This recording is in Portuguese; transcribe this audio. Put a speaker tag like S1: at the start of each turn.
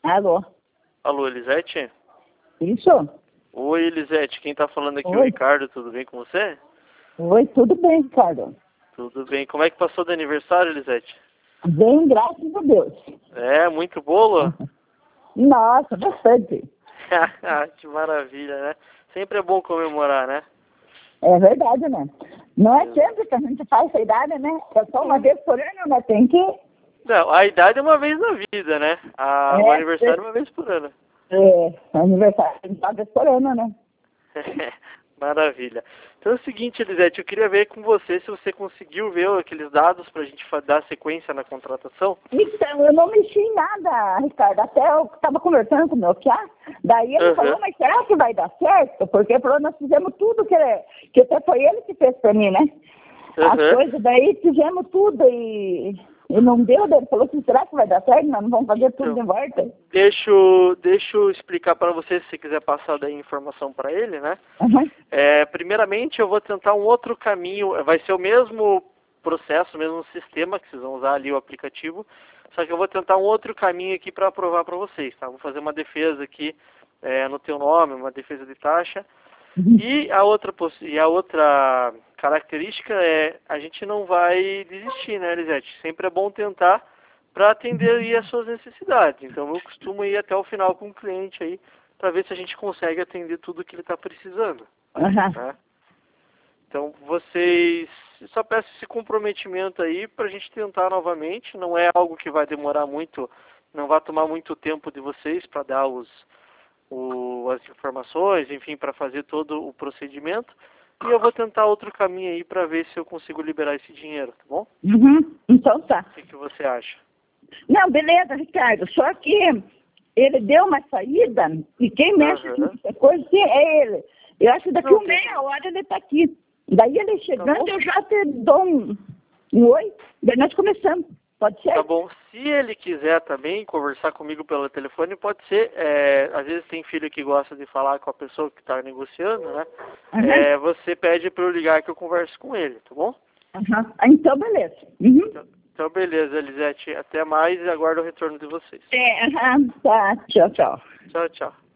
S1: Alô?
S2: Alô, Elisete?
S1: Isso?
S2: Oi, Elisete. Quem tá falando aqui é o
S1: Oi.
S2: Ricardo. Tudo bem com você?
S1: Oi, tudo bem, Ricardo?
S2: Tudo bem. Como é que passou de aniversário, Elisete?
S1: Bem, graças a Deus.
S2: É, muito bolo?
S1: Nossa, bastante.
S2: Que maravilha, né? Sempre é bom comemorar, né?
S1: É verdade, né? Não é sempre que a gente faz essa idade, né? É só uma vez por ano, né? Tem que...
S2: Não, a idade é uma vez na vida, né? O aniversário é uma vez por ano.
S1: Aniversário tem que uma vez por ano, né?
S2: Maravilha. Então é o seguinte, Elisete, eu queria ver com você se você conseguiu ver aqueles dados para a gente dar sequência na contratação.
S1: Então, eu não mexi em nada, Ricardo. Até eu estava conversando com o meu piá, daí ele falou, mas será que vai dar certo? Porque falou, nós fizemos tudo que até foi ele que fez para mim, né? As coisas, daí fizemos tudo e não deu, ele falou assim, será que vai dar certo? Nós não vamos fazer tudo de volta?
S2: Deixa eu explicar para você, se você quiser passar daí informação para ele, né?
S1: Uhum.
S2: Primeiramente, eu vou tentar um outro caminho, vai ser o mesmo processo, o mesmo sistema que vocês vão usar ali o aplicativo, só que eu vou tentar um outro caminho aqui para aprovar para vocês, tá? Vou fazer uma defesa aqui no teu nome, uma defesa de taxa. E a outra característica é, a gente não vai desistir, né, Elisete? Sempre é bom tentar para atender aí as suas necessidades. Então eu costumo ir até o final com o cliente aí, para ver se a gente consegue atender tudo que ele está precisando. Né? Então vocês, só peço esse comprometimento aí para a gente tentar novamente. Não é algo que vai demorar muito, não vai tomar muito tempo de vocês para dar as informações, enfim, para fazer todo o procedimento. E eu vou tentar outro caminho aí para ver se eu consigo liberar esse dinheiro, tá bom?
S1: Então tá.
S2: O que você acha?
S1: Não, beleza, Ricardo. Só que ele deu uma saída e quem mexe com essa coisa é ele. Eu acho que daqui a meia hora ele está aqui. Daí ele chegando, eu já te dou um oi. Daí nós começamos. Pode ser?
S2: Tá bom. Se ele quiser também conversar comigo pelo telefone, pode ser. Às vezes tem filho que gosta de falar com a pessoa que está negociando, né? Você pede para eu ligar que eu converso com ele, tá bom?
S1: Então, beleza.
S2: Então, beleza, Elisete. Até mais e aguardo o retorno de vocês.
S1: Tá. Tchau, tchau.
S2: Tchau, tchau.